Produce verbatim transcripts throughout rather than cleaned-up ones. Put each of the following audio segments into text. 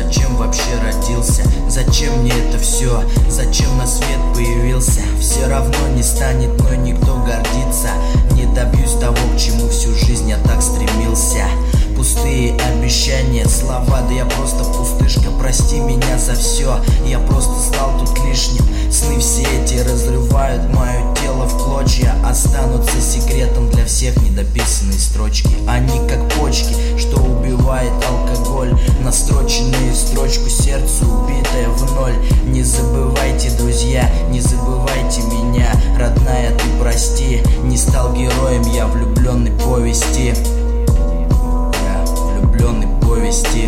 зачем вообще родился? Зачем мне это все? Зачем на свет появился? Все равно не станет мной никто гордиться. Не добьюсь того, к чему всю жизнь я так стремился. Пустые обещания, слова, да я просто пустышка. Прости меня за все, я просто стал тут лишним. Сны все эти разрывают мое тело в клочья. Останутся секретом для всех недописанные строчки. Они как почки, что убивает алкоголь. Настроченные в строчку, сердце убитое в ноль. Не забывайте, друзья, не забывайте меня. Родная, ты прости, не стал героем я влюбленной повести. Влюбленной повести.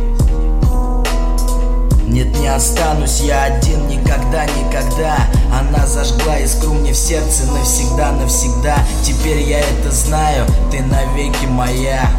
Нет, не останусь я один никогда, никогда. Она зажгла искру мне в сердце навсегда, навсегда. Теперь я это знаю, ты навеки моя.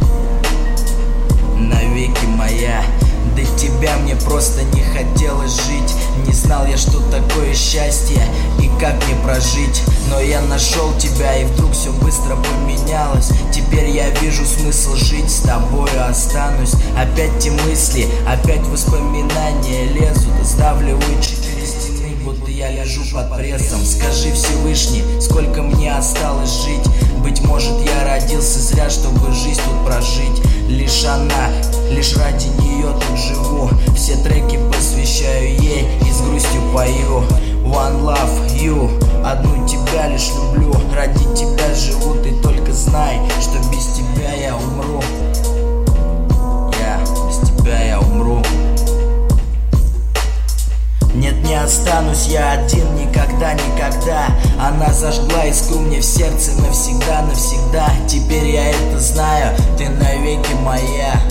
Навеки моя. До тебя мне просто не хотелось жить. Не знал я, что такое счастье и как мне прожить. Но я нашел тебя, и вдруг все быстро поменялось. Теперь я вижу смысл жить, с тобою останусь. Опять те мысли, опять воспоминания лезут, сдавливают четыре стены, будто я лежу под прессом. Скажи, Всевышний, сколько мне осталось жить? Быть может, я родился зря, чтобы жизнь тут прожить. Лишь она, лишь ради нее тут живу. Все треки посвящаю ей и с грустью пою. One love you, одну тебя лишь люблю. Ради тебя живу, ты только знай, что без тебя я умру. Я, без тебя я умру. Нет, не останусь я один никогда, никогда. Она зажгла искру мне в сердце навсегда, навсегда. Теперь я это знаю, ты навеки моя.